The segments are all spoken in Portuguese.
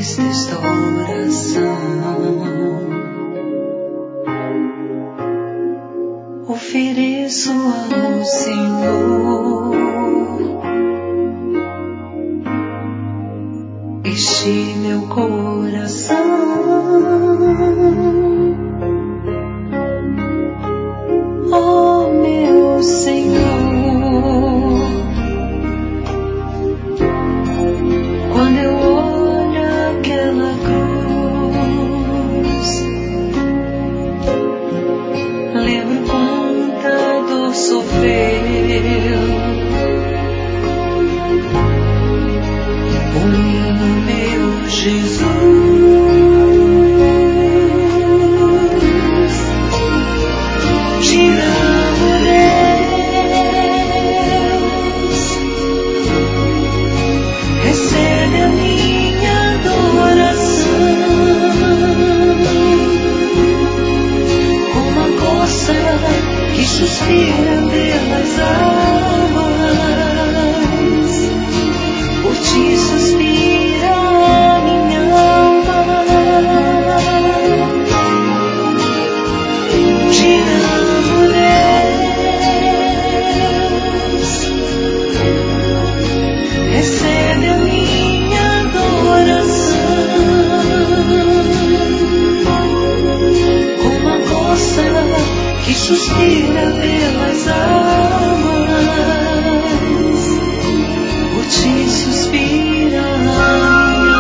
desta oração, ofereço ao Senhor este meu coração. Oh, meu Senhor, quando eu olho aquela cruz, lembro quanta dor sofreu por mim, meu Jesus. Suspira pelas almas, por ti suspira a minha alma. Te amo, Deus, recebe a minha adoração, como a coça que suspira pelas almas, por ti suspira a minha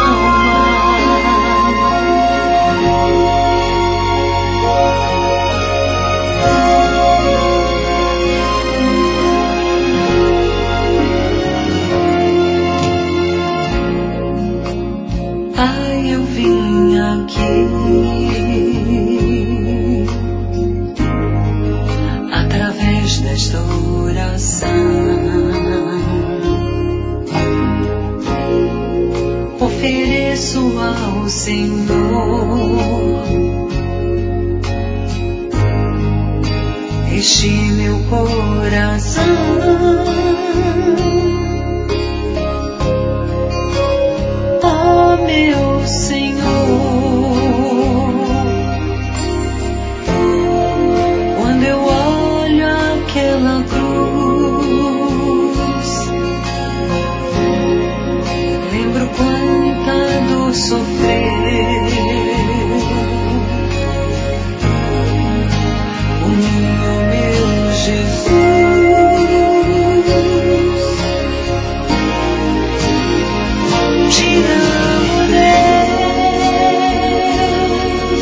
alma. Pai, eu vim aqui desta oração, ofereço ao Senhor este meu coração. Oh, meu Senhor, quando eu olho aquela cruz, lembro quanta dor sofreu por mim, meu Jesus. Te amo, Deus,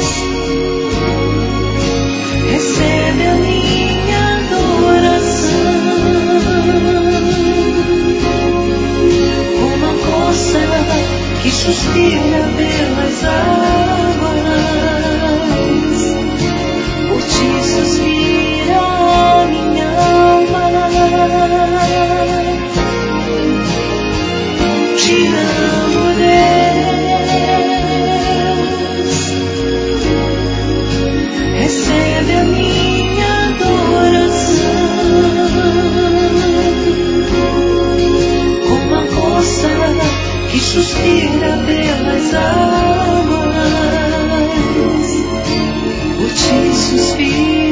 recebe a minha uma coça que suspira pelas águas, por ti suspira a minha alma. Te amo, Deus, recebe a minha adoração, que suspira pelas águas, por ti suspira.